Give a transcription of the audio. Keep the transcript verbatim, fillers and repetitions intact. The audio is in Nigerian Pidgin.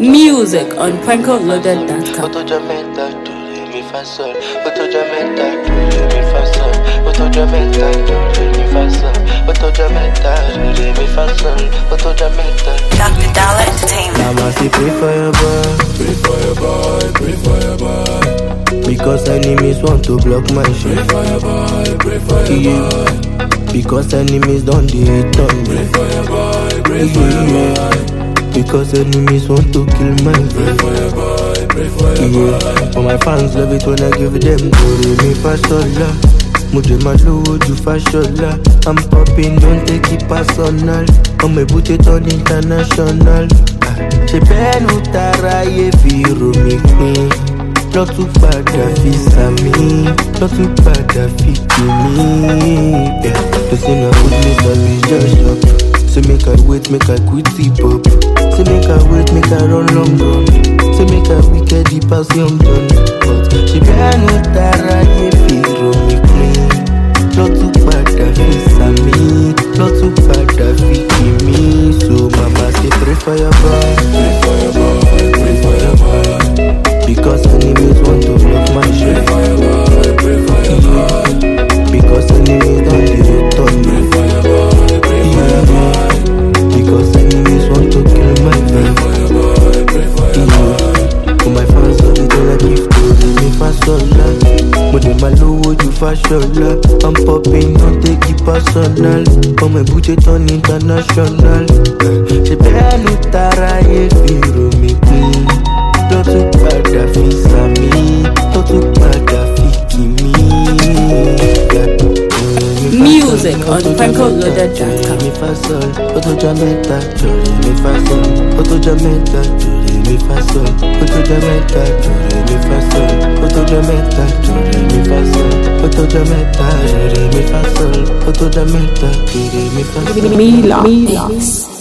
Music on Franco Loaded dot com. Auto-Jamaica, do re mi fa sol. Auto-Jamaica, do re mi fa sol. Auto-Jamaica, do re mi fa sol. Auto-Jamaica, do re mi fa sol. Auto-Jamaica. Doctor Dollar Entertainment. Mama say pray for your boy, Pray for your boy, pray for your boy. because enemies want to block my shit. Pray for your boy, pray for your Yeah. boy. Because enemies don't hate on me. Pray for your boy, pray for your boy. Because enemies want to kill my Pray vibe. for your boy, pray for your Yeah, boy. but my fans love it when I give them do re mi fa sol la. Muje maluwo ju fashola. I'm popping, don't take it personal. On me put it on international. Ah, ṣe bẹ́ẹ̀ ló tara yé fi ro mi pin. Lọ́tún padà fi sàmì, lọ́tún padà fi kì mí. Tó sì náà ó ní sàbí just up. Say make I wait, make I quit hip hop. Say make I wait, make I run long run. Say make I wicked the pass young done. But she bẹ́ẹ̀ ló tara yé fi ro mi pin. Lọ́tún padà fi sàmì, lọ́tún padà fi kì mí. So mama say pray for your boy, Pray for your boy, pray for your boy. because enemies want to block my Pray shit. for your boy, pray for your boy. Because enemies don't hate on me. Pray for your boy, pray for your boy. Because enemies want to kill my Pray vibe. for your boy, pray for your boy. For my fans love it when I give to them me fasola. But them a low you fashola. I'm popping, don't take it personal. For my budget on international. She better no tara ye firo me queen. Don't you padà fi sami, don't you padà fi kimi. Music on Franco Loaded dot com. Mi fa sol, Auto-Jamaica, do re mi fa sol. Auto-Jamaica, do re mi fa sol. Auto-Jamaica, do re mi fa sol. Auto-Jamaica, do re mi fa sol. Auto-Jamaica, do re mi fa sol. Auto-Jamaica, do re mi fa sol. Mila. Mila.